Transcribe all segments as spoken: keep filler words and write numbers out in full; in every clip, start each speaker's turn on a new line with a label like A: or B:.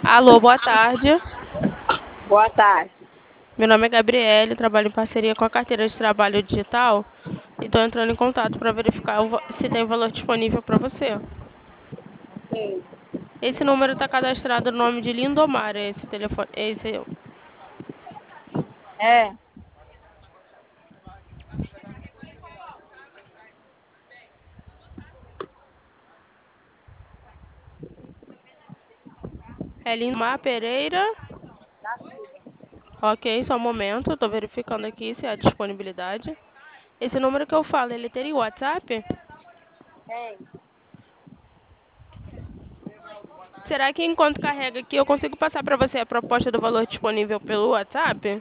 A: Alô, boa tarde.
B: Boa tarde.
A: Meu nome é Gabriele, trabalho em parceria com a carteira de trabalho digital e estou entrando em contato para verificar o va- se tem valor disponível para você.
B: Sei.
A: Esse número está cadastrado no nome de Lindomar, esse telefone, esse
B: É,
A: é Lindomar Pereira.
B: da Silva.
A: Ok, só um momento, estou verificando aqui se há disponibilidade. Esse número que eu falo, ele teria o WhatsApp?
B: Tem.
A: Será que enquanto carrega aqui eu consigo passar para você a proposta do valor disponível pelo WhatsApp?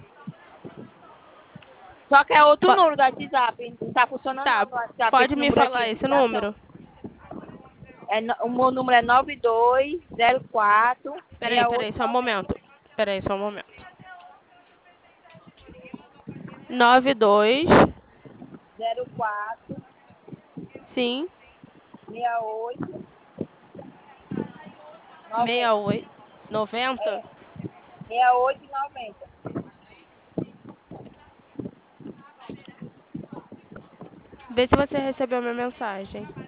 B: Só que é outro
A: Po-
B: número do WhatsApp. Não tá funcionando
A: tá,
B: não no WhatsApp
A: pode
B: esse
A: me
B: número aqui
A: falar
B: de
A: esse
B: ligação.
A: número?
B: É, no- o meu número é nove dois zero quatro
A: Peraí,
B: seis
A: peraí,
B: oito
A: só um
B: nove
A: momento. Peraí, só um momento. Nove dois,
B: zero quatro
A: sim,
B: seis oito
A: seis
B: noventa.
A: oito, noventa.
B: É, seis oito noventa.
A: Vê se você recebeu minha mensagem.